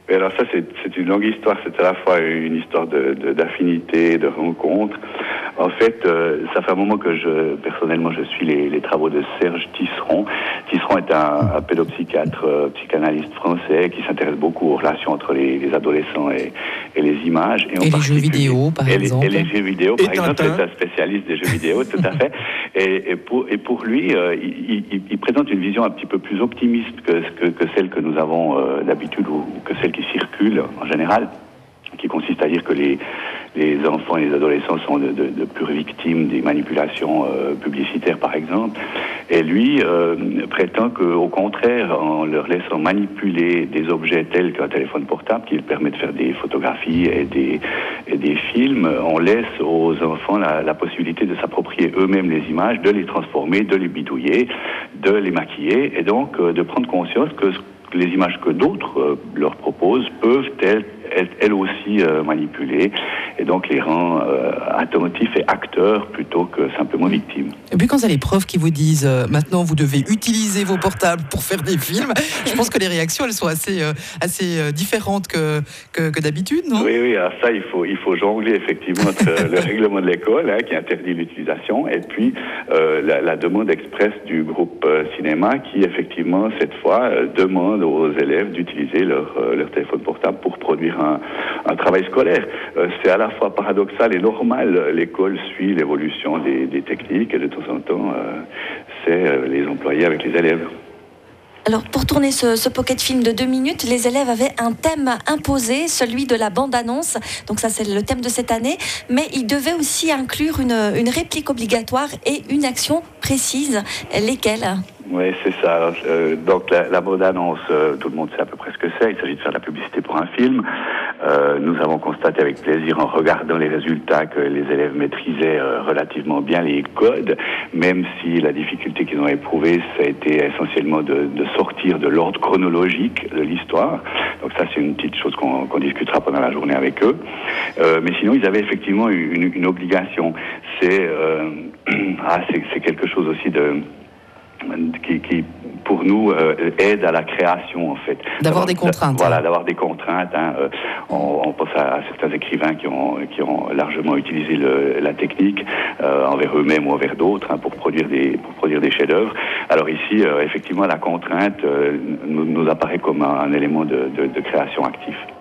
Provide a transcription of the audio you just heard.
Et alors ça, c'est une longue histoire. C'est à la fois une histoire d'affinité, de rencontre. En fait, ça fait un moment que personnellement, je suis les travaux de Serge Tisseron. Tisseron est un pédopsychiatre, psychanalyste français qui s'intéresse beaucoup aux relations entre les adolescents et les images. Et les jeux vidéo, par exemple. Et les jeux vidéo, par exemple, c'est un spécialiste des jeux vidéo, tout à fait. Et pour lui, il présente une vision un petit peu plus optimiste que celle que nous avons d'habitude ou que celle qui circule en général, qui consiste à dire que les enfants et les adolescents sont de pures victimes des manipulations publicitaires, par exemple. Et lui prétend qu'au contraire, en leur laissant manipuler des objets tels qu'un téléphone portable, qui permet de faire des photographies et des films, on laisse aux enfants la possibilité de s'approprier eux-mêmes les images, de les transformer, de les bidouiller, de les maquiller, et donc de prendre conscience que les images que d'autres leur proposent peuvent elles aussi manipuler, et donc les rend attentifs et acteurs plutôt que simplement victimes. Et puis quand il y a les profs qui vous disent maintenant vous devez utiliser vos portables pour faire des films, je pense que les réactions elles sont assez différentes que d'habitude, non ? Oui, alors ça il faut jongler effectivement entre le règlement de l'école qui interdit l'utilisation et puis la demande expresse du groupe cinéma qui effectivement cette fois demande aux élèves d'utiliser leur téléphone portable pour produire un travail scolaire. C'est à la fois paradoxal et normal. L'école suit l'évolution des techniques et de temps en temps, c'est les employer avec les élèves. Alors, pour tourner ce pocket film de 2 minutes, les élèves avaient un thème imposé, celui de la bande-annonce. Donc ça, c'est le thème de cette année. Mais ils devaient aussi inclure une réplique obligatoire et une action précise. Lesquelles ? Oui, c'est ça. Donc la bande-annonce, tout le monde sait à peu près ce que c'est. Il s'agit de faire de la publicité pour un film. Nous avons constaté avec plaisir en regardant les résultats que les élèves maîtrisaient relativement bien les codes, même si la difficulté qu'ils ont éprouvée, ça a été essentiellement de sortir de l'ordre chronologique de l'histoire. Donc ça, c'est une petite chose qu'on discutera pendant la journée avec eux. Mais sinon, ils avaient effectivement une obligation. C'est quelque chose aussi qui pour nous aide à la création en fait. D'avoir des contraintes. Voilà, d'avoir des contraintes. On pense à certains écrivains qui ont largement utilisé la technique envers eux-mêmes ou envers d'autres pour produire des chefs-d'œuvre. Alors ici, effectivement, la contrainte nous apparaît comme un élément de création actif.